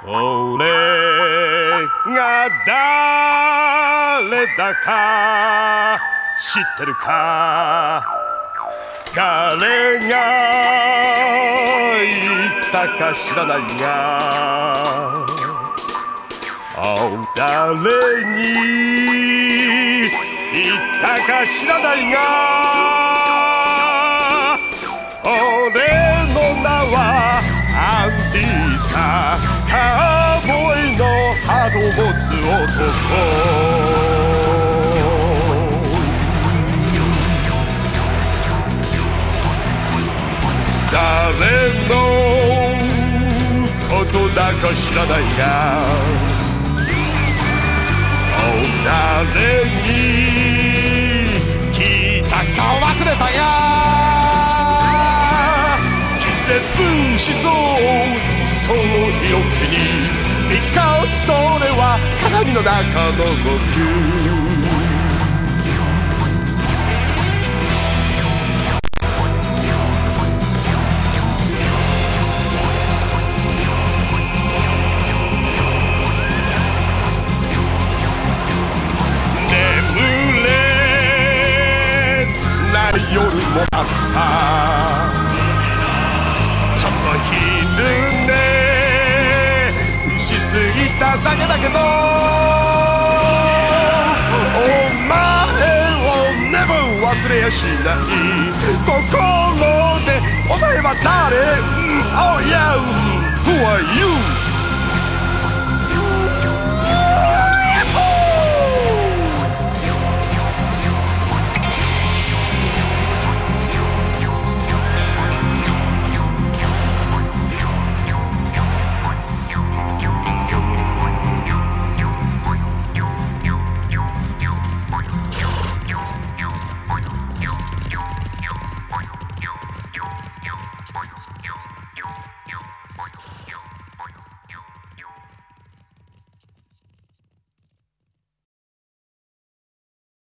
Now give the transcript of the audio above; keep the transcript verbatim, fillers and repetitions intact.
俺が誰だか知ってるか。誰が言ったか知らないが、誰に言ったか知らないが、俺の名はアンディさ、カウボーイのハートを持つ男。誰のことだか知らないが、誰に聞いたか忘れたや。気絶しそうその日を手に、いかそれは鏡の中の僕。夜も朝ちょっと昼寝しすぎただけだけど、お前を never 忘れやしない。心でお前は誰？ Oh yeah, who are you?